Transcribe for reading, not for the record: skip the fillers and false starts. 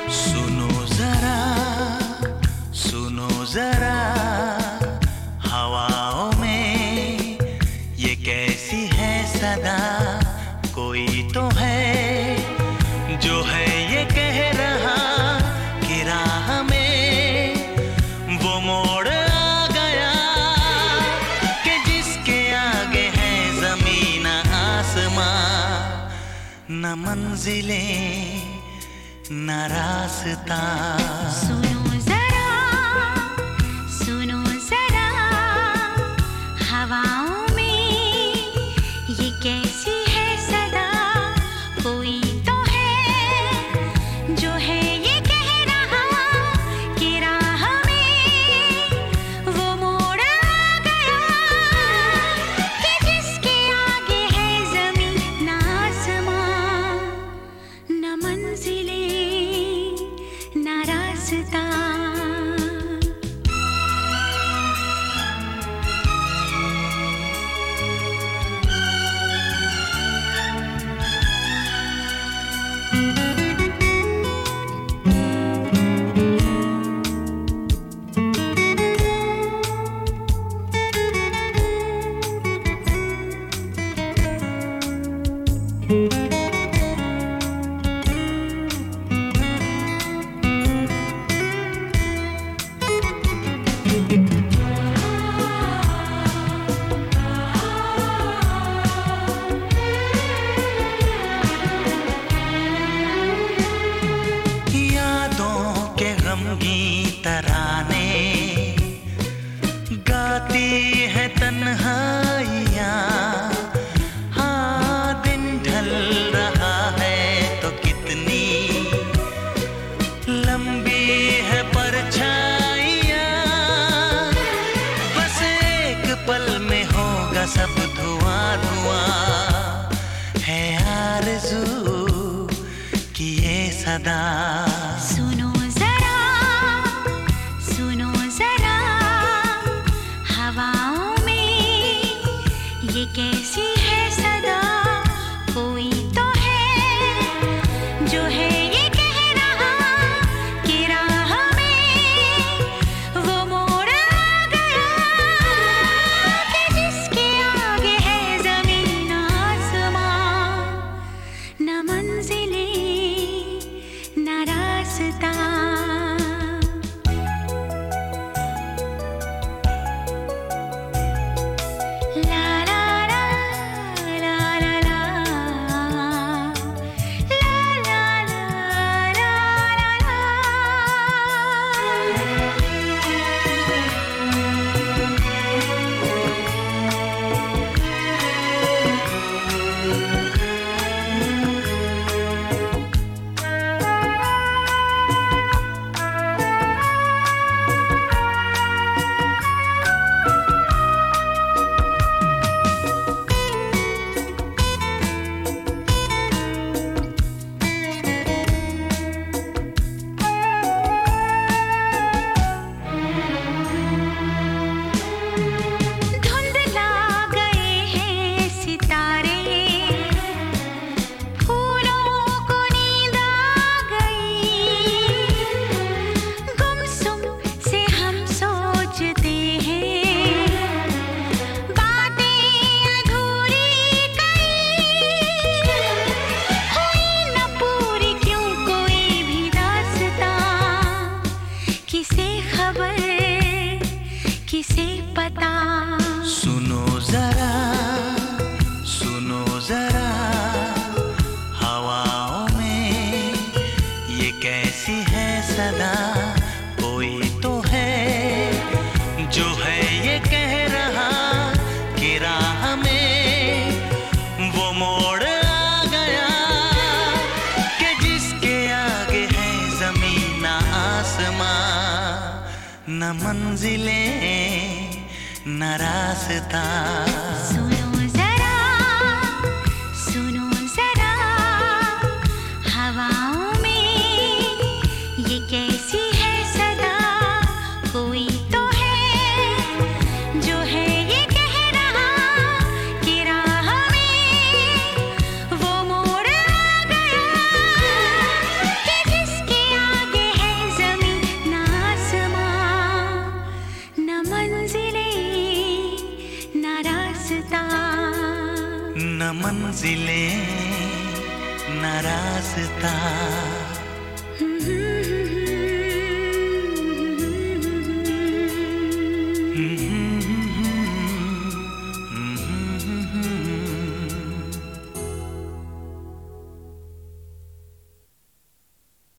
सुनो जरा, सुनो जरा, हवाओं में ये कैसी है सदा। कोई तो है जो है ये कह रहा कि राह में वो मोड़ आ गया कि जिसके आगे है जमीन आसमां, न मंजिलें न रास्ता। सुनो जरा, सुनो जरा, हवाओं में ये कैसी है सदा। कोई तो है जो है ये कह रहा कि राह में वो मोड़ आ गया कि जिसके आगे है जमीन आसमां, न मंजिलें ना रास्ता। गमगीन तराने गाती है तन्हाइयाँ। हाँ, दिन ढल रहा है तो कितनी लंबी है परछाइयाँ। बस एक पल में होगा सब धुआं धुआं, है आरज़ू की ये सदा। सुनो जरा, सुनो जरा, हवाओं में ये कैसी है सदा। कोई तो है जो है ये कह रहा कि राह में वो मोड़ आ गया कि जिसके आगे है जमीन आसमां, न मंजिलें ना रास्ता। ला ला ला ला ला ला, ला ला ला ला ला। धुंधला गए हैं सितारे, फूलों को नींद आ गई। गुमसुम से हम सोचते हैं, बातें अधूरी कहीं। हुई न पूरी क्यों कोई भी दास्तां, किसे खबर किसे पता। सुनो जरा, सुनो जरा, हवाओं में ये कैसी है सदा। कोई तो है जो है ये कह रहा कि राह में वो मोड़ आ गया कि जिसके आगे है जमीन आसमां, न मंजिलें न रास्ता। सुनो जरा, सुनो जरा, हवाओं में ये कैसी है सदा। कोई तो है जो है ये कह रहा कि राह में वो मोड़ आ गया कि जिसके आगे रास्ता, न मंजिलें न रास्ता।